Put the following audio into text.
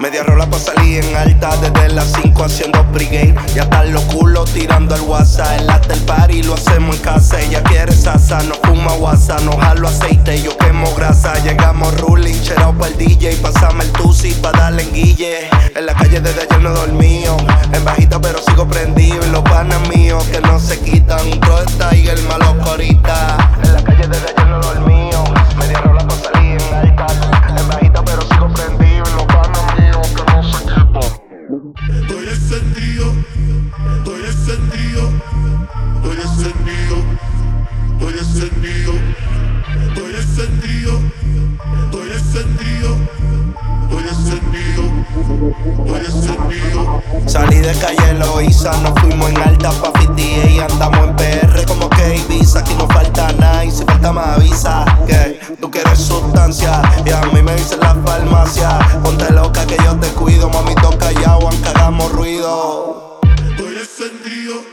Media rola pa' salir en alta, desde las 5 haciendo pregame. Ya están los culos tirando el WhatsApp. El after party lo hacemos en casa. Ella quiere salsa, no fuma guasa, no jalo aceite, yo quemo grasa. Llegamos ruling, cherao pa'l DJ. Pásame el tusi pa' darle en guille. En la calle desde ayer no he dormido, en bajita pero sigo prendido. Y los panas míos que no se quitan, Pro Tiger, malo corita. En la calle desde ayer no he dormido, media rola pa' salir en alta. En bajita pero sigo prendido. Y los panas míos que no se quitan. Estoy encendido, estoy encendido, estoy encendido, estoy encendido, estoy encendido, estoy encendido, estoy encendido, estoy encendido. Salí de calle Loíza, nos fuimos en alta pa' 58 y andamos en PR como que Ibiza. Aquí no falta nada y si falta me avisa. Que tú quieres sustancia y a mí me dicen la farmacia. Ponte loca que yo te cuido, mami, toca callao, aunque hagamos ruido. Estoy encendido.